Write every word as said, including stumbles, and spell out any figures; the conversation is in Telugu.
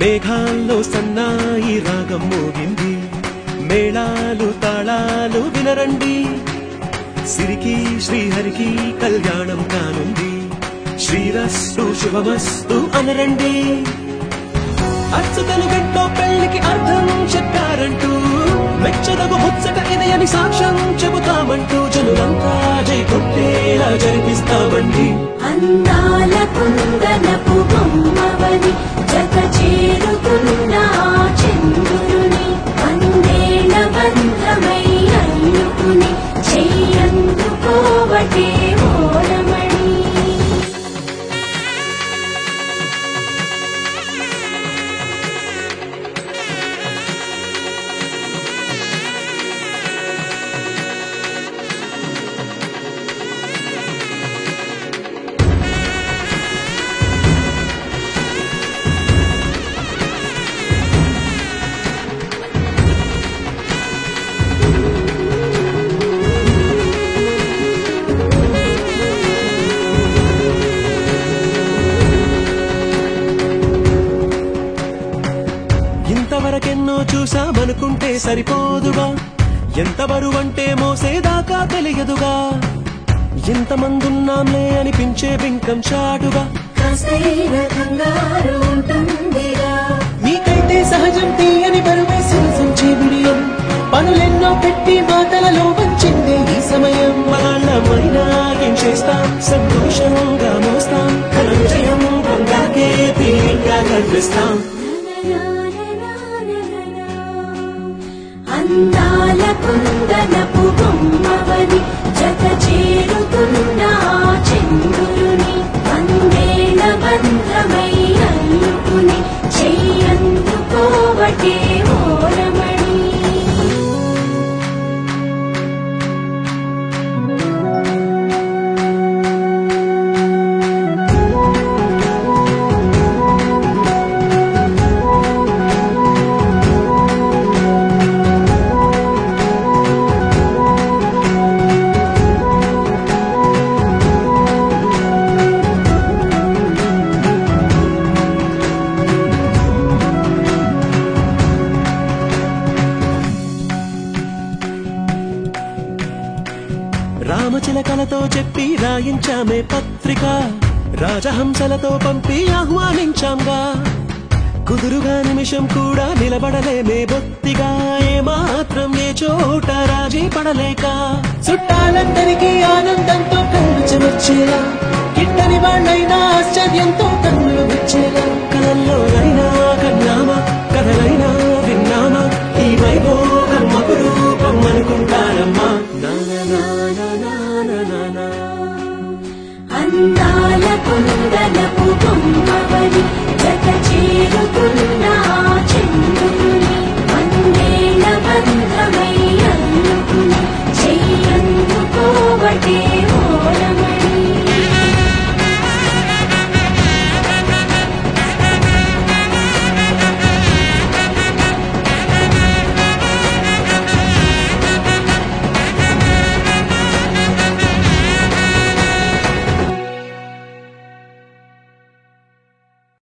మేఘాల్లో సన్నాయి రాగం మోగింది, మేళాలు తాళాలు వినరండి, సిరికి శ్రీహరికి కళ్యాణం కానుంది, శ్రీరస్తు శుభమస్తు అనరండి. అచ్చతను గంటో పెళ్లికి అర్థం చెప్పారంటూ, మెచ్చదగు ముచ్చట ఇది అని సాక్ష్యం చెబుతామంటూ, జనులంతా జై కొట్టేలా జరిపిస్తామండి. అందాల కుందనపు బొమ్మవని జత చేరుతున్న చంద్రుని, వందేళ్ల బంధమై అల్లుకుని చెయ్యందుకోవటే ఓరమణి. ఇంతవరకెన్నో చూసామనుకుంటే సరిపోదుగా, ఎంత బరువంటే మోసేదాకా తెలియదుగా, ఇంతమందున్నాంలే అనిపించే బింకం చాటుగా, మీకైతే సహజం తీయని బరువే సంచే బిడియం, పనులెన్నో పెట్టి మాటలలో వచ్చిందే ఈ సమయం. మనాళ్ళమైనా ఏం చేస్తాం, సంతోషంగా మోస్తాం, ఘన విజయం పొందాకే తీరిగ్గా కనిపిస్తాం. అందాల కుందనపు బొమ్మవని జత చేరుతున్న చంద్రుని, వందేళ్ల బంధమై అల్లుకుని చెయ్యందుకోవటే ఓరమణి. రామచిలకలతో చెప్పి రాయించామే పత్రిక, రాజహంసలతో పంపి ఆహ్వానించాంగా, కుదురుగా నిమిషం కూడా నిలబడలేమే బొత్తిగా, ఏమాత్రం ఏ చోట రాజీ పడలేక, చుట్టాలందరికీ ఆనందంతో కళ్ళు చెమర్చేలా, గిట్టని వాళ్ళైనా ఆశ్చర్యంతో కన్నులు వచ్చేలా, కలల్లో